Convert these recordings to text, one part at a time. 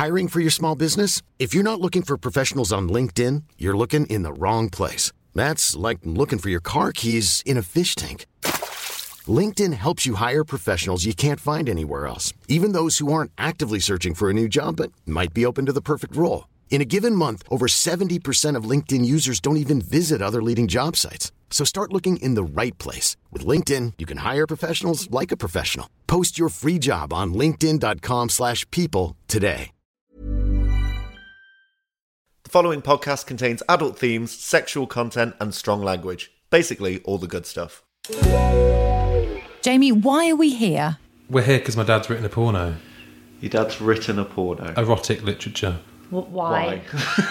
Hiring for your small business? If you're not looking for professionals on LinkedIn, you're looking in the wrong place. That's like looking for your car keys in a fish tank. LinkedIn helps you hire professionals you can't find anywhere else, even those who aren't actively searching for a new job but might be open to the perfect role. In a given month, over 70% of LinkedIn users don't even visit other leading job sites. So start looking in the right place. With LinkedIn, you can hire professionals like a professional. Post your free job on linkedin.com/people today. The following podcast contains adult themes, sexual content, and strong language. Basically, all the good stuff. Jamie, why are we here? We're here because my dad's written a porno. Your dad's written a porno. Erotic literature. Why?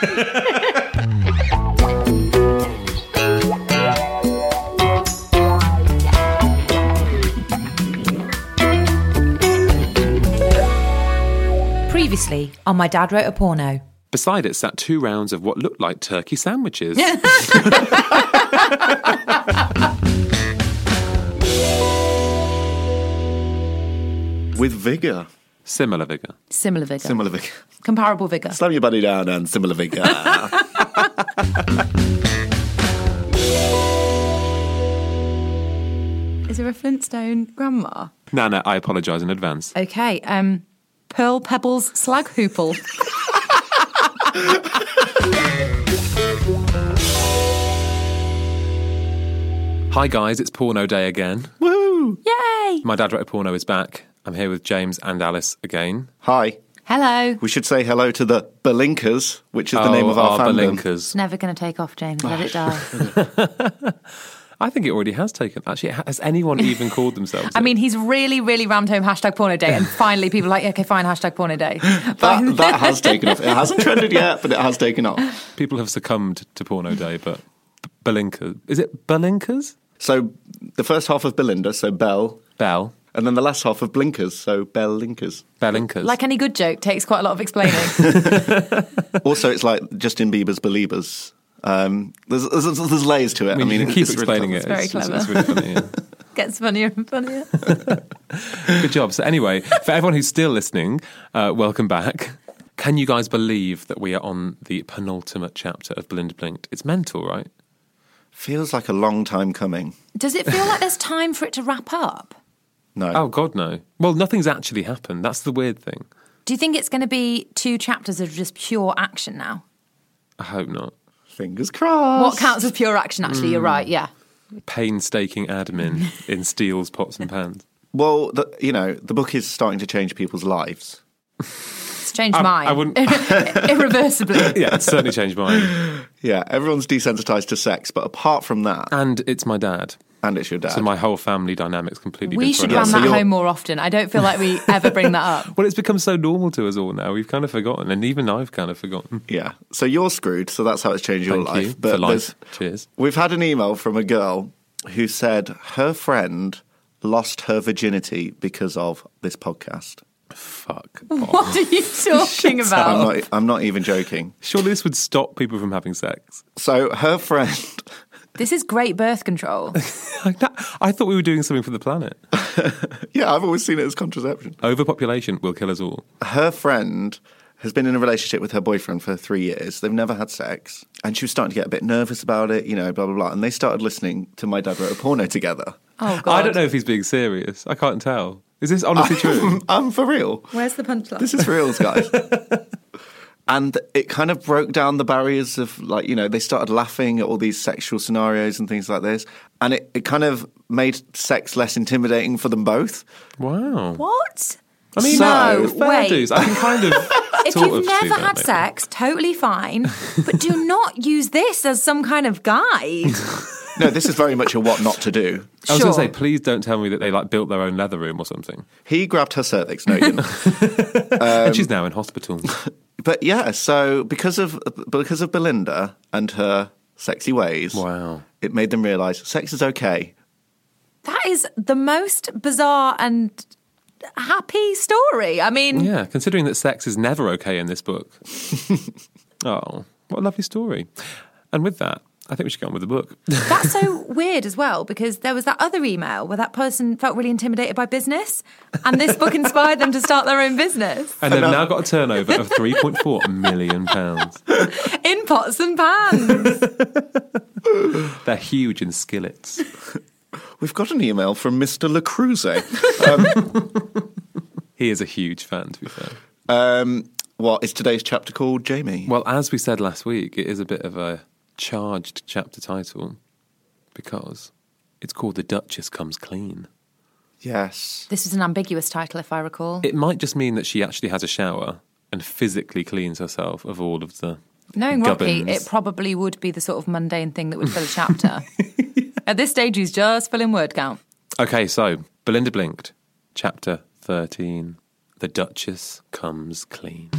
Previously on My Dad Wrote a Porno. Beside it sat 2 rounds of what looked like turkey sandwiches. With vigour. Similar vigour. Similar vigour. Similar vigour. Comparable vigour. Slam your buddy down and similar vigour. Is there a Flintstone grandma? Nana, I apologise in advance. Okay, Pearl Pebbles Slag Hoople. Hi guys, it's porno day again. Woo! Yay! My Dad Wrote a Porno is back. I'm here with James and Alice again. Hi. Hello. We should say hello to the Belinkers, which is the name of our fandom. Belinkers. It's never going to take off, James. Let it die. I think it already has taken. Actually, has anyone even called themselves I mean, he's really, really rammed home hashtag porno day, and finally people are like, okay, fine, hashtag porno day. That has taken off. It hasn't trended yet, but it has taken off. People have succumbed to porno day, but Belinkers. Is it Belinkers? So the first half of Belinda, so Belle. Bell. And then the last half of Blinkers, so Bellinkers. Bellinkers. Like any good joke, takes quite a lot of explaining. Also, it's like Justin Bieber's Beliebers. There's layers to it. I mean, you keep it's explaining really it. It's very clever. It's really funny, yeah. Gets funnier and funnier. Good job. So anyway, for everyone who's still listening, welcome back. Can you guys believe that we are on the penultimate chapter of Belinda Blinked? It's mental, right? Feels like a long time coming. Does it feel like there's time for it to wrap up? No. Oh, God, no. Well, nothing's actually happened. That's the weird thing. Do you think it's going to be 2 chapters of just pure action now? I hope not. Fingers crossed. What counts as pure action, actually? You're right, yeah. Painstaking admin in steels, pots and pans. Well, the book is starting to change people's lives. It's changed mine. I wouldn't... Irreversibly. Yeah, it's certainly changed mine. Yeah, everyone's desensitised to sex, but apart from that... And it's my dad. And it's your dad. So my whole family dynamic's completely We been should thrown run out. that home more often. I don't feel like we ever bring that up. Well, it's become so normal to us all now. We've kind of forgotten, and even I've kind of forgotten. Yeah. So you're screwed, so that's how it's changed your Thank life. you for life. Cheers. We've had an email from a girl who said her friend lost her virginity because of this podcast. Fuck. What are you talking about? I'm not even joking. Surely this would stop people from having sex. So her friend... This is great birth control. I thought we were doing something for the planet. Yeah, I've always seen it as contraception. Overpopulation will kill us all. Her friend has been in a relationship with her boyfriend for 3 years. They've never had sex. And she was starting to get a bit nervous about it, blah, blah, blah. And they started listening to My Dad Wrote a Porno together. Oh, God. I don't know if he's being serious. I can't tell. Is this honestly true? I'm for real. Where's the punchline? This is for reals, guys. And it kind of broke down the barriers of, they started laughing at all these sexual scenarios and things like this. And it kind of made sex less intimidating for them both. Wow. What? I mean, No, fair wait. dues. I can kind of If sort you've of see never that, had maybe. sex, totally fine. But do not use this as some kind of guide. No, this is very much a what not to do. I was Sure. going to say, please don't tell me that they built their own leather room or something. He grabbed her cervix. No, he didn't. And she's now in hospital. But yeah, so because of Belinda and her sexy ways, Wow. it made them realise sex is okay. That is the most bizarre and happy story. I mean, Yeah, considering that sex is never okay in this book. Oh, what a lovely story. And with that, I think we should go on with the book. That's so weird as well, because there was that other email where that person felt really intimidated by business, and this book inspired them to start their own business. And they've now got a turnover of £3.4 million. In pots and pans. They're huge in skillets. We've got an email from Mr. Le Creuset. He is a huge fan, to be fair. What is today's chapter called, Jamie? Well, as we said last week, it is a bit of a charged chapter title because it's called The Duchess Comes Clean. Yes. This is an ambiguous title, if I recall. It might just mean that she actually has a shower and physically cleans herself of all of the Knowing Rocky, gubbins. it probably would be the sort of mundane thing that would fill a chapter. At this stage, he's just filling word count. Okay, so Belinda blinked. Chapter 13. The Duchess Comes Clean.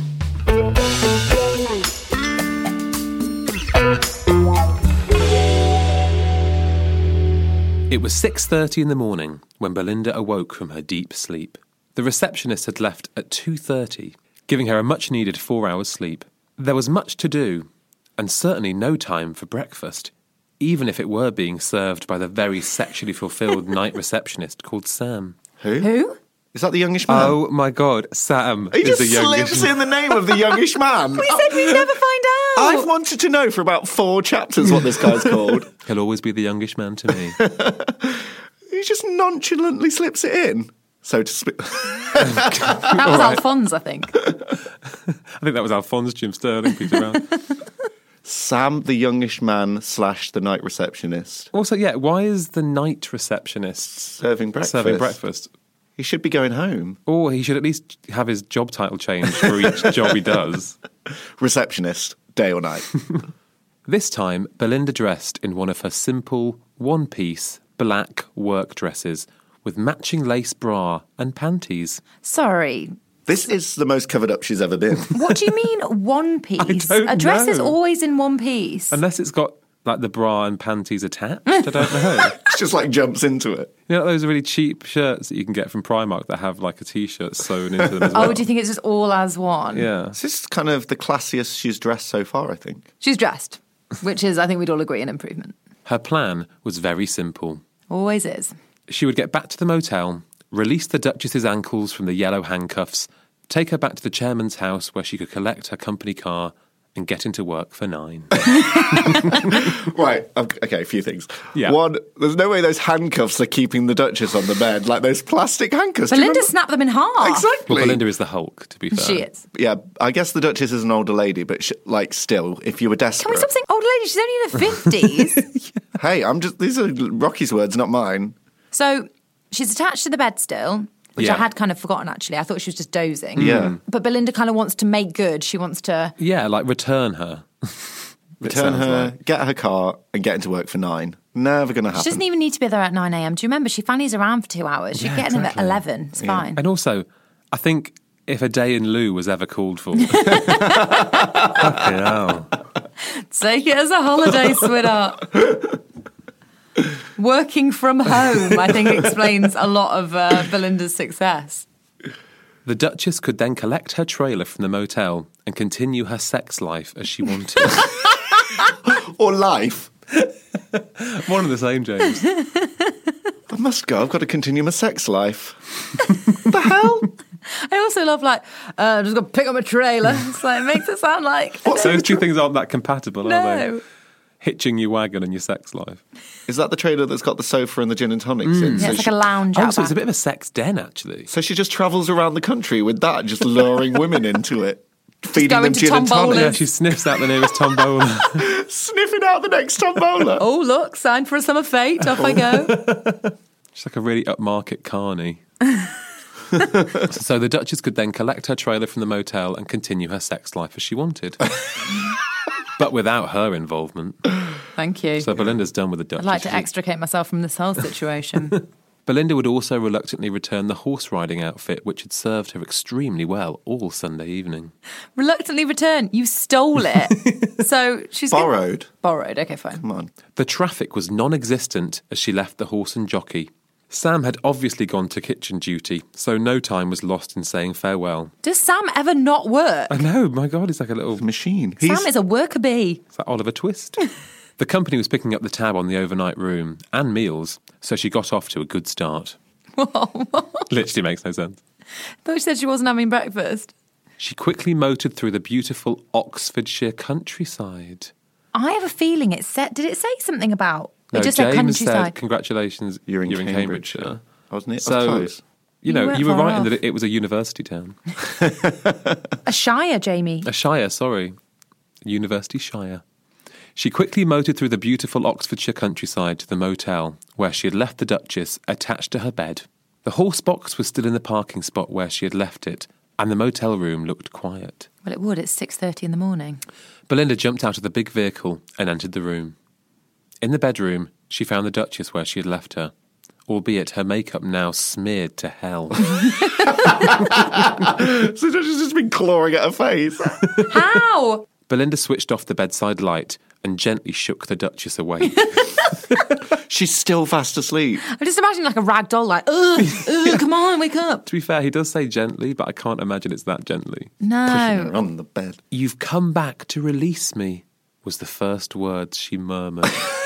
It was 6:30 in the morning when Belinda awoke from her deep sleep. The receptionist had left at 2:30, giving her a much-needed 4 hours sleep. There was much to do, and certainly no time for breakfast, even if it were being served by the very sexually fulfilled night receptionist called Sam. Who? Is that the youngish man? Oh my God, Sam He is just the youngest. slips in the name of the youngish man. We said we'd never find out. I've wanted to know for about 4 chapters what this guy's called. He'll always be the youngest man to me. He just nonchalantly slips it in. So to speak. That was Alphonse, I think. I think that was Alphonse Jim Sterling, Peter Brown. Sam, the youngish man / the night receptionist. Also, yeah, why is the night receptionist Serving breakfast. He should be going home. Or he should at least have his job title changed for each job he does. Receptionist, day or night. This time, Belinda dressed in one of her simple, one-piece, black work dresses with matching lace bra and panties. Sorry. This is the most covered up she's ever been. What do you mean one piece? I don't A dress is know. always in one piece. Unless it's got, like, the bra and panties attached. I don't know. It's just like jumps into it. You know those really cheap shirts that you can get from Primark that have, like, a T-shirt sewn into them as well? Oh, do you think it's just all as one? Yeah. This is kind of the classiest she's dressed so far, I think. She's dressed, which is, I think we'd all agree, an improvement. Her plan was very simple. Always is. She would get back to the motel, release the Duchess's ankles from the yellow handcuffs, take her back to the chairman's house where she could collect her company car and get into work for 9. Right, okay, a few things. Yeah. One, there's no way those handcuffs are keeping the Duchess on the bed, like those plastic handcuffs. Do you Belinda remember? snapped them in half. Exactly. Well, Belinda is the Hulk, to be fair. She is. Yeah, I guess the Duchess is an older lady, but like still, if you were Can desperate. we stop saying old lady? She's only in her 50s. Hey, these are Rocky's words, not mine. So she's attached to the bed still, which Yeah. I had kind of forgotten, actually. I thought she was just dozing. Yeah. But Belinda kind of wants to make good. She wants to... Yeah, like return her. Return sounds her, like. get her car, and get into work for 9. Never going to happen. She doesn't even need to be there at 9 a.m. Do you remember? She fannies around for 2 hours. She's getting in at 11. It's fine. And also, I think if a day in lieu was ever called for... Fucking hell. Take it as a holiday, sweetheart. Working from home, I think, explains a lot of Belinda's success. The Duchess could then collect her trailer from the motel and continue her sex life as she wanted. Or life. One and the same, James. I must go. I've got to continue my sex life. The hell? I also love, like, I'm just going to pick up a trailer. It's like, it makes it sound like... Those two things aren't that compatible, are No. they? Hitching your wagon and your sex life. Is that the trailer that's got the sofa and the gin and tonics in? Yeah, it's like a lounge out Also, it's a back. bit of a sex den, actually. So she just travels around the country with that, just luring women into it. Feeding going them to gin and tombolas. tonic. Yeah, she sniffs out the nearest tombola. Sniffing out the next tombola. Oh, look, sign for a summer fete. Off I go. She's like a really upmarket carny. So the Duchess could then collect her trailer from the motel and continue her sex life as she wanted. But without her involvement. Thank you. So Belinda's done with the Duchess. I'd like to extricate myself from this whole situation. Belinda would also reluctantly return the horse riding outfit, which had served her extremely well all Sunday evening. Reluctantly return. You stole it. So she's... Borrowed. Borrowed. Okay, fine. Come on. The traffic was non-existent as she left the horse and jockey. Sam had obviously gone to kitchen duty, so no time was lost in saying farewell. Does Sam ever not work? I know, my God, he's like a little... Machine. Sam is a worker bee. It's like Oliver Twist. The company was picking up the tab on the overnight room and meals, so she got off to a good start. Literally makes no sense. I thought she said she wasn't having breakfast. She quickly motored through the beautiful Oxfordshire countryside. I have a feeling it said... Did it say something about... No, it just James said countryside. said, congratulations, You're in Cambridgeshire. Wasn't it? So, I suppose. you You weren't were far right in off. that it was a university town. A shire, Jamie. A shire, sorry. University Shire. She quickly motored through the beautiful Oxfordshire countryside to the motel, where she had left the Duchess attached to her bed. The horse box was still in the parking spot where she had left it, and the motel room looked quiet. Well, it would. It's 6:30 in the morning. Belinda jumped out of the big vehicle and entered the room. In the bedroom, she found the Duchess where she had left her, albeit her makeup now smeared to hell. So she's just been clawing at her face. How? Belinda switched off the bedside light and gently shook the Duchess awake. She's still fast asleep. I'm just imagining like a rag doll, like, ugh, come on, wake up. To be fair, he does say gently, but I can't imagine it's that gently. Pushing No. her on the bed. "You've come back to release me," was the first words she murmured.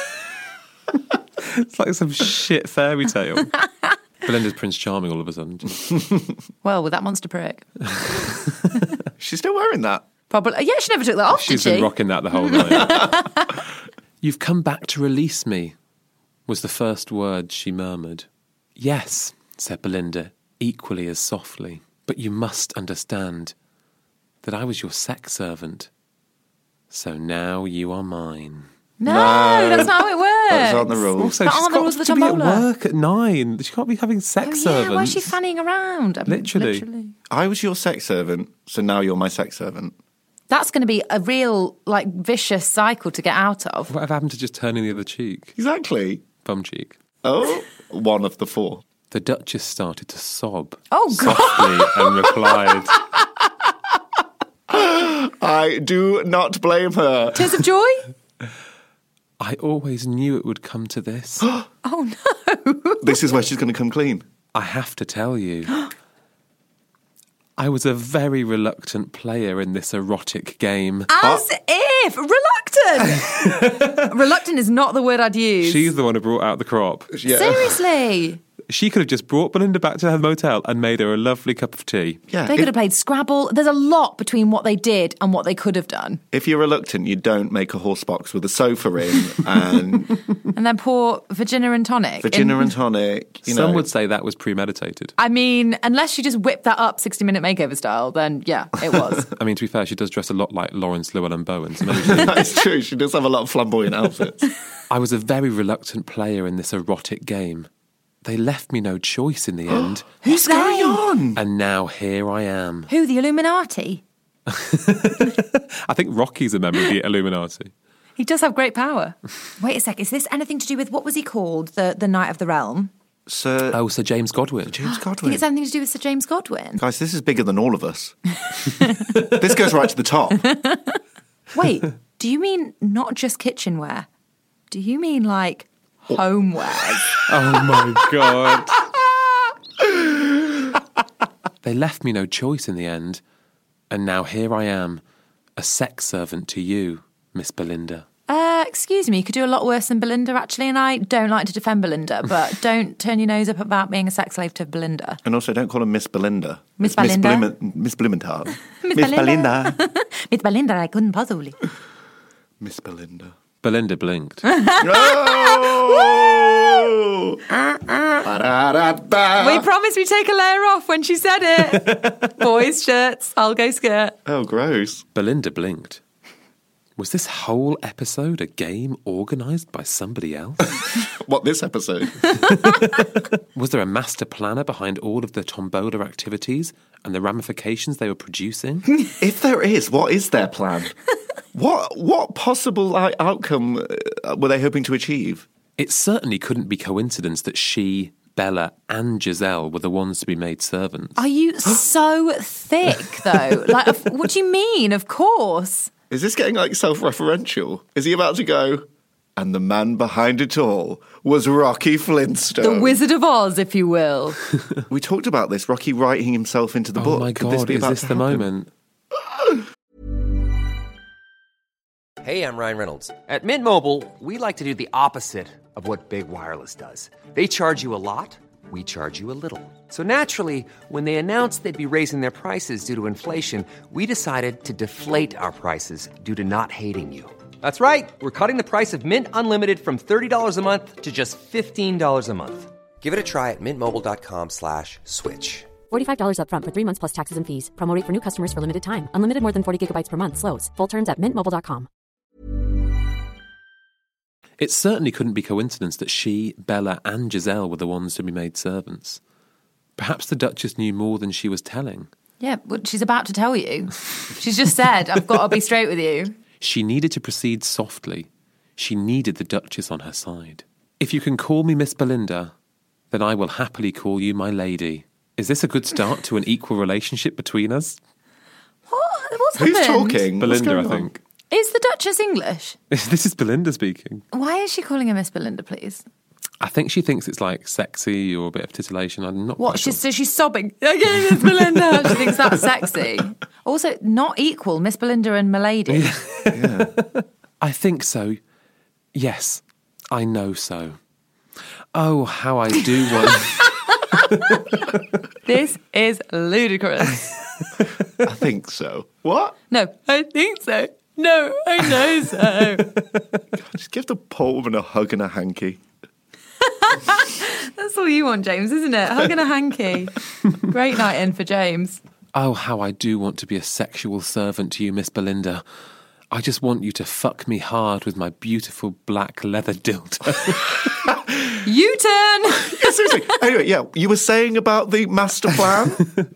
It's like some shit fairy tale. Belinda's Prince Charming all of a sudden. Well, with that monster prick. She's still wearing that. Probably. Yeah, she never took that off, She's did she? been rocking that the whole night. "You've come back to release me," was the first word she murmured. "Yes," said Belinda, equally as softly, "but you must understand that I was your sex servant. So now you are mine." No, that's not how it works. Those aren't the rules. Also, That she's aren't the got rules of the to be at tombola. work at 9. She can't be having sex Oh, servants. yeah, why is she fanning around? I mean, Literally. I was your sex servant, so now you're my sex servant. That's going to be a real, like, vicious cycle to get out of. Whatever happened to just turning the other cheek? Exactly. Bum cheek. Oh, one of the four. The Duchess started to sob. Oh, God. Softly and replied, I do not blame her. Tears of joy? "I always knew it would come to this. Oh, no. This is where she's going to come clean. I have to tell you. I was a very reluctant player in this erotic game." As if. Reluctant. Reluctant is not the word I'd use. She's the one who brought out the crop. Yeah. Seriously. She could have just brought Belinda back to her motel and made her a lovely cup of tea. Yeah. They could have played Scrabble. There's a lot between what they did and what they could have done. If you're reluctant, you don't make a horse box with a sofa in and And then pour Virginia and tonic. Virginia and tonic. You know. Some would say that was premeditated. I mean, unless she just whipped that up 60-minute makeover style, then yeah, it was. I mean, to be fair, she does dress a lot like Lawrence Llewellyn-Bowen. So maybe That's true. She does have a lot of flamboyant outfits. I was a very reluctant player in this erotic game. They left me no choice in the end. Who's going on? And now here I am. Who, the Illuminati? I think Rocky's a member of the Illuminati. He does have great power. Wait a sec, is this anything to do with, what was he called? The Knight of the Realm? Sir Oh, Sir James Godwin. James I Godwin. think it's anything to do with Sir James Godwin. Guys, this is bigger than all of us. This goes right to the top. Wait, do you mean not just kitchenware? Do you mean like homewares? Oh my God. They left me no choice in the end. And now here I am, a sex servant to you, Miss Belinda. Excuse me, you could do a lot worse than Belinda, actually, and I don't like to defend Belinda, but don't turn your nose up about being a sex slave to Belinda. And also, don't call her Miss Belinda. Miss It's Belinda? Miss Blumenthal. Miss Belinda. With Belinda, I couldn't possibly. Miss Belinda. Belinda blinked. Oh! Ba-da-da-da. We promised we'd take a layer off when she said it. Boys' shirts, I'll go skirt. Oh, gross. Belinda blinked. Was this whole episode a game organised by somebody else? What, this episode? Was there a master planner behind all of the tombola activities and the ramifications they were producing? If there is, what is their plan? What possible outcome were they hoping to achieve? It certainly couldn't be coincidence that she, Bella and Giselle were the ones to be made servants. Are you so thick, though? Like, what do you mean? Of course. Is this getting like self-referential? Is he about to go, and the man behind it all was Rocky Flintstone? The Wizard of Oz, if you will. We talked about this, Rocky writing himself into the book. Oh my Could this God, be is about this to the happen? moment? Hey, I'm Ryan Reynolds. At Mint Mobile, we like to do the opposite of what Big Wireless does. They charge you a lot, we charge you a little. So naturally, when they announced they'd be raising their prices due to inflation, we decided to deflate our prices due to not hating you. That's right. We're cutting the price of Mint Unlimited from $30 a month to just $15 a month. Give it a try at mintmobile.com/switch. $45 up front for 3 months plus taxes and fees. Promo rate for new customers for limited time. Unlimited more than 40 gigabytes per month. Slows full terms at mintmobile.com. It certainly couldn't be coincidence that she, Bella and Giselle were the ones to be made servants. Perhaps the Duchess knew more than she was telling. Yeah, but she's about to tell you. She's just said, I've got to be straight with you. She needed to proceed softly. She needed the Duchess on her side. If you can call me Miss Belinda, then I will happily call you my lady. Is this a good start to an equal relationship between us? What's Who's happened? talking? Belinda, I What's going on? think. Is the Duchess English? This is Belinda speaking. Why is she calling her Miss Belinda, please? I think she thinks it's like sexy or a bit of titillation. I'm not What? quite sure. So she's sobbing. Okay, Miss Belinda. She thinks that's sexy. Also, not equal, Miss Belinda and Milady. Yeah. I think so. Yes, I know so. Oh, how I do want... This is ludicrous. I think so. What? No, I think so. No, I know so. Just give the poor woman a hug and a hanky. That's all you want, James, isn't it? Hug and a hanky. Great night in for James. Oh, how I do want to be a sexual servant to you, Miss Belinda. I just want you to fuck me hard with my beautiful black leather dildo. U-turn! Yeah, seriously. Anyway, yeah, you were saying about the master plan?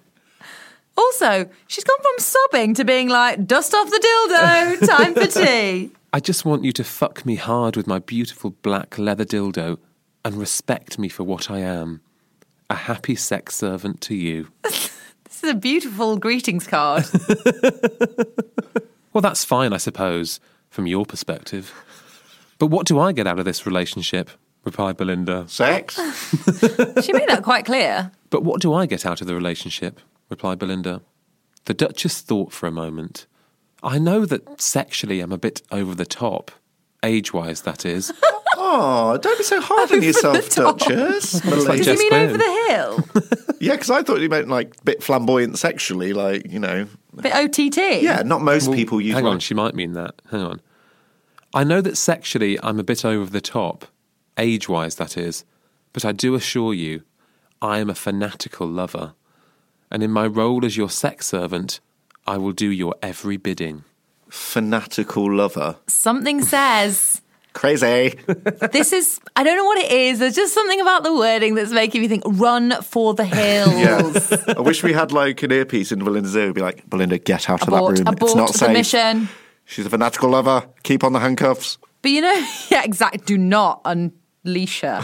Also, she's gone from sobbing to being like, dust off the dildo, time for tea. I just want you to fuck me hard with my beautiful black leather dildo and respect me for what I am. A happy sex servant to you. This is a beautiful greetings card. Well, that's fine, I suppose, from your perspective. But what do I get out of this relationship? Replied Belinda. Sex? She made that quite clear. But what do I get out of the relationship? Replied Belinda. The Duchess thought for a moment. I know that sexually I'm a bit over the top. Age-wise, that is. Oh, don't be so hard on yourself, Duchess. like Does Jess he mean Quinn. over the hill? Yeah, because I thought you meant like a bit flamboyant sexually, like, you know. Bit OTT? Yeah, not most people use Hang on, like- she might mean that. Hang on. I know that sexually I'm a bit over the top. Age-wise, that is. But I do assure you, I am a fanatical lover. And in my role as your sex servant, I will do your every bidding. fanatical lover. Something says... Crazy. This is, I don't know what it is. There's just something about the wording that's making me think, run for the hills. Yeah. I wish we had like an earpiece in Belinda's ear. We'd be like, Belinda, get out of that room. Abort It's not the safe. mission. She's a fanatical lover. Keep on the handcuffs. But you know, yeah, exactly. Do not unleash her.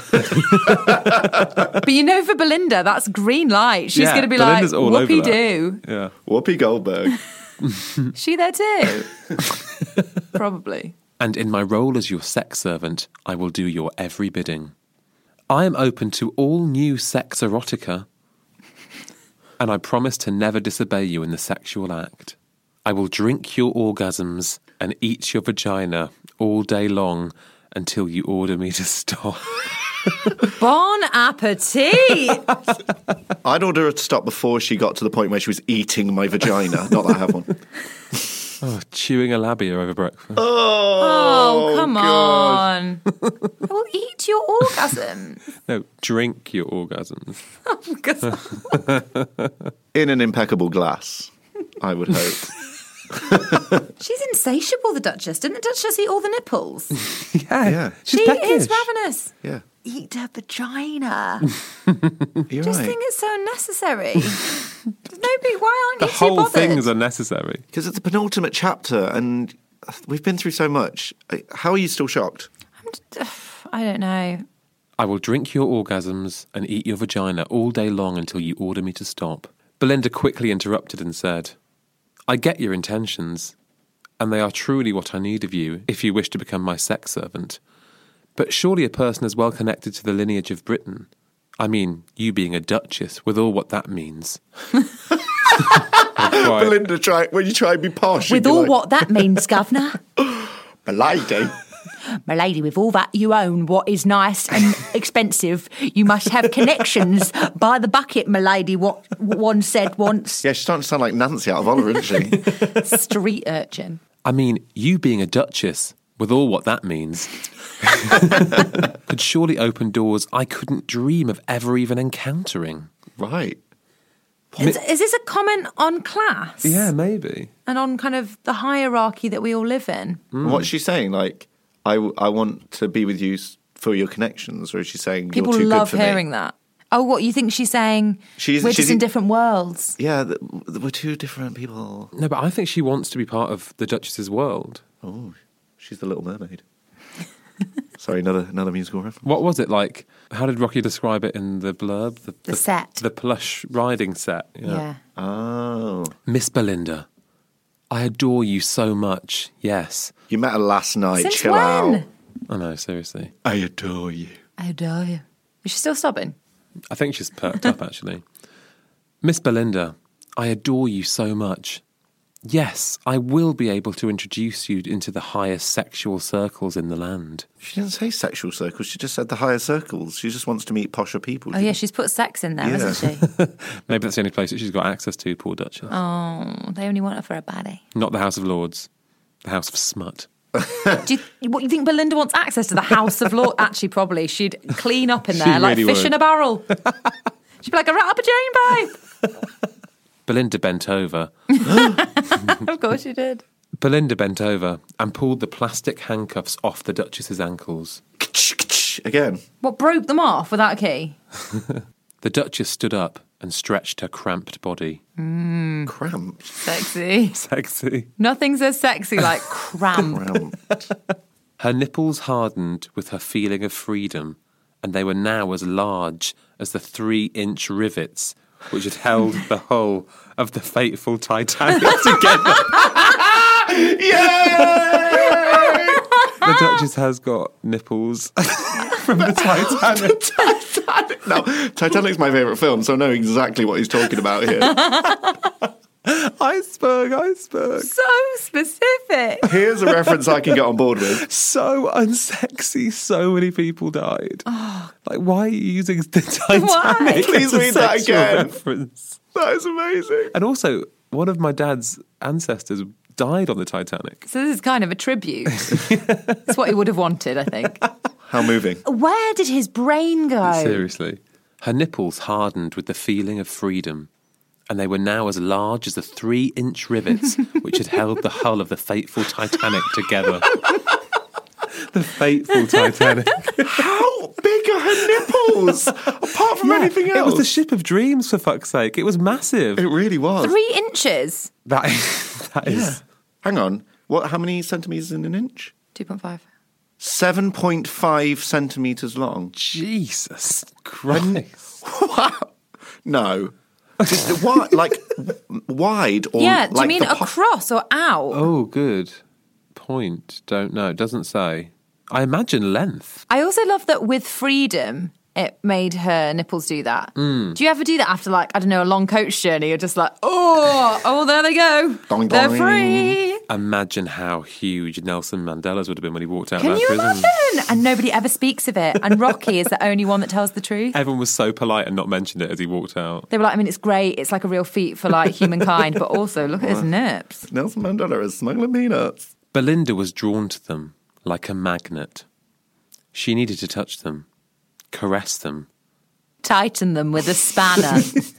But you know, for Belinda, that's green light. She's going to be Belinda's like, all over whoopee that. doo. Yeah. Whoopi Goldberg. She there too? Probably. And in my role as your sex servant, I will do your every bidding. I am open to all new sex erotica, and I promise to never disobey you in the sexual act. I will drink your orgasms and eat your vagina all day long until you order me to stop. Bon appetit! I'd order her to stop before she got to the point where she was eating my vagina. Not that I have one. Oh, chewing a labia over breakfast. Oh, come God. on. I will eat your orgasm. No, drink your orgasms. In an impeccable glass, I would hope. She's insatiable, the Duchess. Didn't the Duchess eat all the nipples? Yeah. She is ravenous. Yeah. Eat her vagina. You're Just right. think it's so unnecessary. Nobody, why aren't The you too whole bothered? thing is unnecessary. Because it's the penultimate chapter and we've been through so much. How are you still shocked? I don't know. I will drink your orgasms and eat your vagina all day long until you order me to stop. Belinda quickly interrupted and said, I get your intentions, and they are truly what I need of you if you wish to become my sex servant. But surely a person as well connected to the lineage of Britain. I mean, you being a duchess, with all what that means. Belinda, when you try and be posh, With all what that means, Governor. Milady. My lady, with all that you own, what is nice and expensive, you must have connections by the bucket, my lady, what one said once. Yeah, she's starting to sound like Nancy out of Oliver, isn't she? Street urchin. I mean, you being a duchess, with all what that means, could surely open doors I couldn't dream of ever even encountering. Right. Is this a comment on class? Yeah, maybe. And on kind of the hierarchy that we all live in? What's she saying? Like, I want to be with you for your connections, or is she saying People you're too love good for hearing me? that. Oh, what, you think she's saying we're just in different worlds? Yeah, we're two different people. No, but I think she wants to be part of the Duchess's world. Oh, she's the Little Mermaid. Sorry, another musical reference. What was it like? How did Rocky describe it in the blurb? The set. The plush riding set. Yeah. Oh. Miss Belinda, I adore you so much, yes. You met her last night, Since chill when? out. I know, seriously. I adore you. I adore you. Is she still sobbing? I think she's perked up, actually. Miss Belinda, I adore you so much. Yes, I will be able to introduce you into the highest sexual circles in the land. She didn't say sexual circles, she just said the higher circles. She just wants to meet posher people. Oh, yeah, she's put sex in there, Yeah. hasn't she? Maybe that's the only place that she's got access to, poor Duchess. Oh, they only want her for a baddie. Not the House of Lords, the House of Smut. Do you think Belinda wants access to the House of Lords? Actually, probably. She'd clean up in She there like really fish would. in a barrel. She'd be like a rat up a drain pipe. Belinda bent over. Of course she did. Belinda bent over and pulled the plastic handcuffs off the Duchess's ankles. Again. What, broke them off without a key? The Duchess stood up and stretched her cramped body. Cramped. Sexy. Sexy. Nothing so sexy like cramp. Cramped. Her nipples hardened with her feeling of freedom, and they were now as large as the 3-inch rivets which had held the hull of the fateful Titanic together. Yay! The Duchess has got nipples from the Titanic. Titanic. No, Titanic's my favourite film, so I know exactly what he's talking about here. Iceberg. So specific. Here's a reference I can get on board with. So unsexy. So many people died. Like, why are you using the Titanic? Please as a read that sexual again. reference? That is amazing. And also, one of my dad's ancestors died on the Titanic. So this is kind of a tribute. It's what he would have wanted, I think. How moving. Where did his brain go? Seriously. Her nipples hardened with the feeling of freedom, and they were now as large as the 3-inch rivets which had held the hull of the fateful Titanic together. The fateful Titanic. How big are her nipples? Apart from anything else. It was the ship of dreams, for fuck's sake. It was massive. It really was. 3 inches. That is Hang on. What? How many centimetres in an inch? 2.5. 7.5 centimetres long. Jesus Christ. Wow. No. Like wide or Yeah, do like you mean the across or out? Oh, good point. Don't know. It doesn't say. I imagine length. I also love that with freedom, it made her nipples do that. Do you ever do that after, like, I don't know, a long coach journey? You're just like, oh, there they go. Doing, They're doing. free. Imagine how huge Nelson Mandela's would have been when he walked out Can of that you prison. imagine? And nobody ever speaks of it. And Rocky is the only one that tells the truth. Everyone was so polite and not mentioned it as he walked out. They were like, I mean, it's great. It's like a real feat for, like, humankind. But also, look at his nips. Nelson Mandela is smuggling peanuts. Belinda was drawn to them like a magnet. She needed to touch them, caress them. Tighten them with a spanner.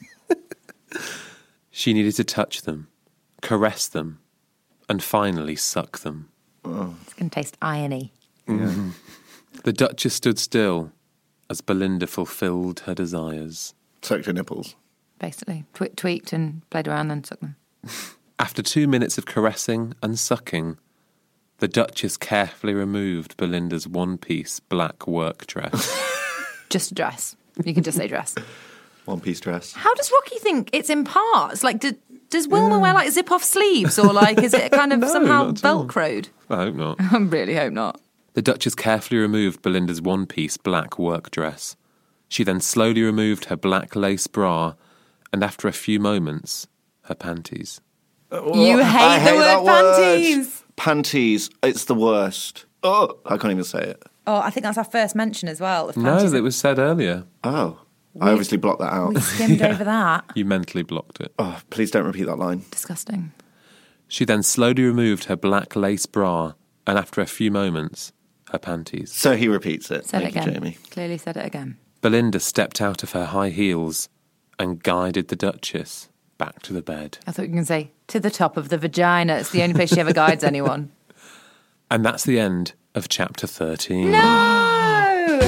She needed to touch them, caress them, and finally suck them. It's going to taste irony. The Duchess stood still as Belinda fulfilled her desires. Sucked her nipples. Basically. Tweaked and played around and took them. After 2 minutes of caressing and sucking, the Duchess carefully removed Belinda's one-piece black work dress. Just a dress. You can just say dress. One-piece dress. How does Rocky think it's in parts? Like, does Wilma wear, like, zip-off sleeves? Or, like, is it kind of No, somehow not at all. Velcroed? I hope not. I really hope not. The Duchess carefully removed Belinda's one-piece black work dress. She then slowly removed her black lace bra, and after a few moments, her panties. You hate I the hate word that word. panties. Panties, it's the worst. Oh, I can't even say it. Oh, I think that's our first mention as well. Of No, panties. it was said earlier. Oh, I obviously blocked that out. We skimmed over that. You mentally blocked it. Oh, please don't repeat that line. Disgusting. She then slowly removed her black lace bra, and after a few moments, her panties. So he repeats it. Said Thank it again. you, Jamie. Clearly said it again. Belinda stepped out of her high heels and guided the Duchess back to the bed. I thought you were going to say, to the top of the vagina. It's the only place she ever guides anyone. And that's the end of chapter 13. No!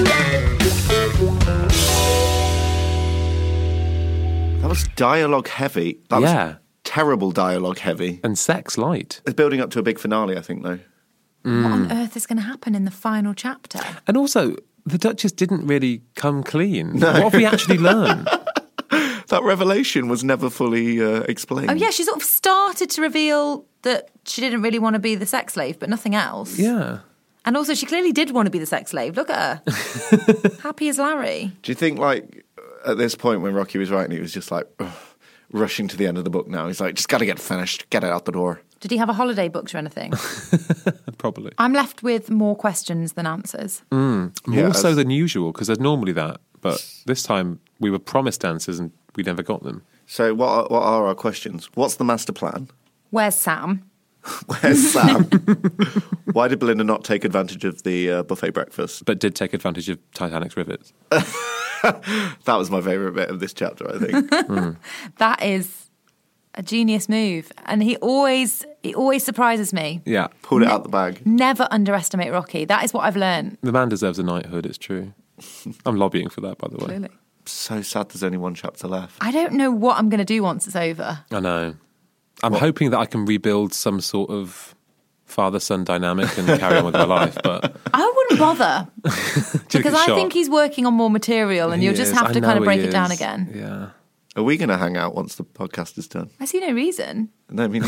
That was dialogue heavy. That Yeah. was terrible dialogue heavy. And sex light. It's building up to a big finale, I think, though. What on earth is going to happen in the final chapter? And also, the Duchess didn't really come clean. What have we actually learned? That revelation was never fully explained. Oh, yeah, she sort of started to reveal that she didn't really want to be the sex slave, but nothing else. Yeah. And also, she clearly did want to be the sex slave. Look at her. Happy as Larry. Do you think, like, at this point when Rocky was writing, he was just like, ugh, rushing to the end of the book now? He's like, just got to get finished, get it out the door. Did he have a holiday booked or anything? Probably. I'm left with more questions than answers. More Yeah, so than usual, because there's normally that. But this time, we were promised answers and we never got them. So what are our questions? What's the master plan? Where's Sam? Where's Sam? Why did Belinda not take advantage of the buffet breakfast? But did take advantage of Titanic's rivets. That was my favourite bit of this chapter, I think. That is a genius move. And he always surprises me. Yeah. Pulled it out the bag. Never underestimate Rocky. That is what I've learned. The man deserves a knighthood, it's true. I'm lobbying for that, by the way. Clearly. So sad there's only one chapter left. I don't know what I'm going to do once it's over. I know. I'm hoping that I can rebuild some sort of father-son dynamic and carry on with my life, but... I wouldn't bother. Because I think he's working on more material and you'll just have to kind of break it down again. Yeah. Are we going to hang out once the podcast is done? I see no reason. No, I mean,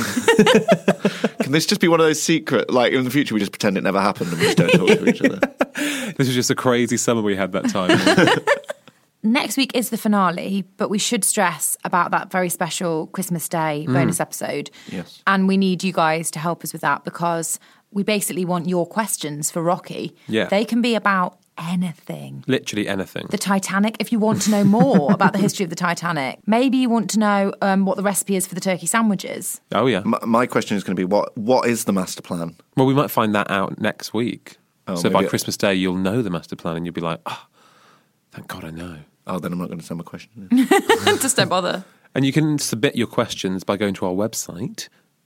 can this just be one of those secret, like in the future we just pretend it never happened and we just don't talk to each other? This was just a crazy summer we had that time. Next week is the finale, but we should stress about that very special Christmas Day bonus episode. Yes. And we need you guys to help us with that because we basically want your questions for Rocky. Yeah. They can be about anything. Literally anything. The Titanic, if you want to know more about the history of the Titanic. Maybe you want to know what the recipe is for the turkey sandwiches. Oh, yeah. My question is going to be, what is the master plan? Well, we might find that out next week. Oh, so by maybe Christmas Day, you'll know the master plan and you'll be like, oh, thank God I know. Oh, then I'm not going to send my question in. Just don't bother. And you can submit your questions by going to our website,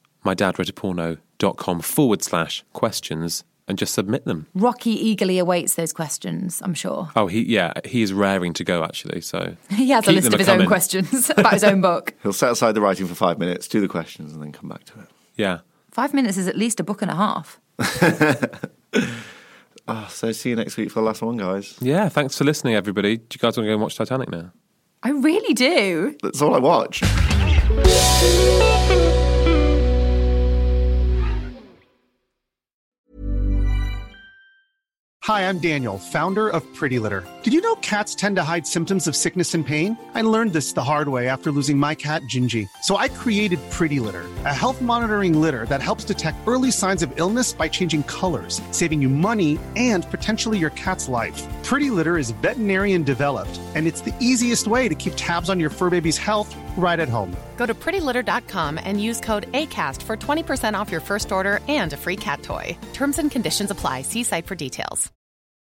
mydadreadaporno.com/questions, and just submit them. Rocky eagerly awaits those questions, I'm sure. Oh, he is raring to go, actually, so... He has a keep list them of his own coming. questions about his own book. He'll set aside the writing for 5 minutes, do the questions, and then come back to it. Yeah. 5 minutes is at least a book and a half. So see you next week for the last one, guys. Yeah, thanks for listening, everybody. Do you guys want to go and watch Titanic now? I really do. That's all I watch. Hi, I'm Daniel, founder of Pretty Litter. Did you know cats tend to hide symptoms of sickness and pain? I learned this the hard way after losing my cat, Gingy. So I created Pretty Litter, a health monitoring litter that helps detect early signs of illness by changing colors, saving you money and potentially your cat's life. Pretty Litter is veterinarian developed, and it's the easiest way to keep tabs on your fur baby's health right at home. Go to prettylitter.com and use code ACAST for 20% off your first order and a free cat toy. Terms and conditions apply. See site for details.